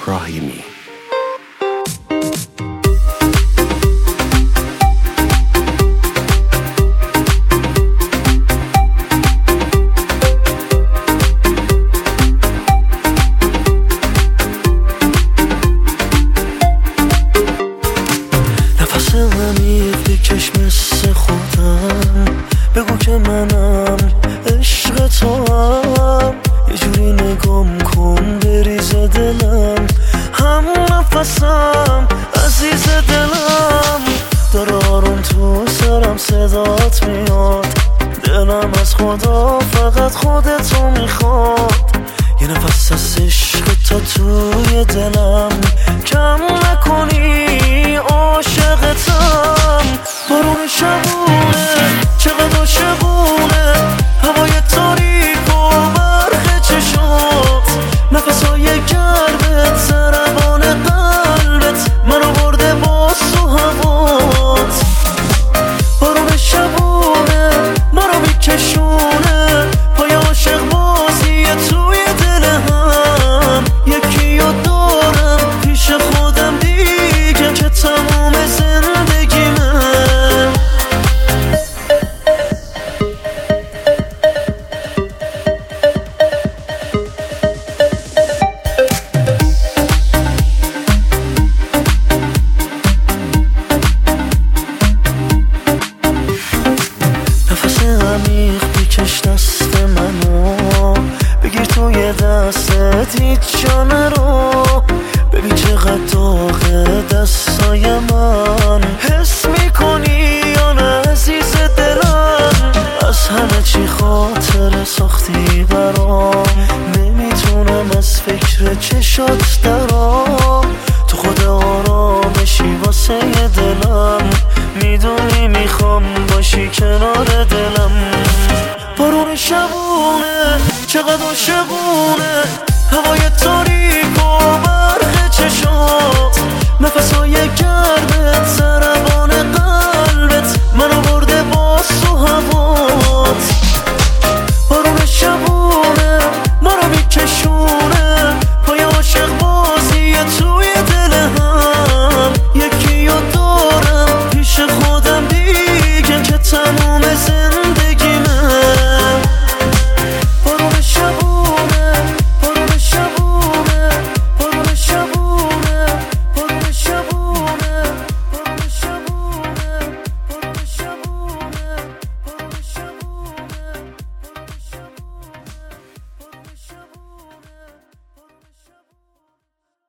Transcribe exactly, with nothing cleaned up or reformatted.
ابراهیمی. نفس عمیق بکش مثل خودم، بگو که منم عشق تو هم، یه جوری نگام کن بریز دلم، هم نفسم عزیز دلم، داره آروم تو سرم صدات میاد، دلم از خدا فقط خودتو میخواد، یه نفس از عشق تا توی دلم، کم نکنی عاشقتم. بارون شبونه چقدر عاشقونه، هوای تاریک و برق چشات، نفسای گرمت ضربان قلبت منو برده با سو هوات. بارون شبونه منو میکشونه، پای عاشق بازیه توی دل هم، یکی رو دارم پیش خودم دیگه که تموم زندگیمه. نفس عمیق بکش دست منو، بگیر توی دستت هیچ جا نرو، ببین چقدر داغه دستای من، حس میکنی یا نه عزیز دلم، از همه چی خاطر ساختی برام، نمیتونم از فکر چشات درام، تو خود آرامشی واسه دلم، میدونی میخوام باشی کنار دلم. بارون شبونه چقدر عاشقونه، هوای تاریک و برق چشات، نفسای گرم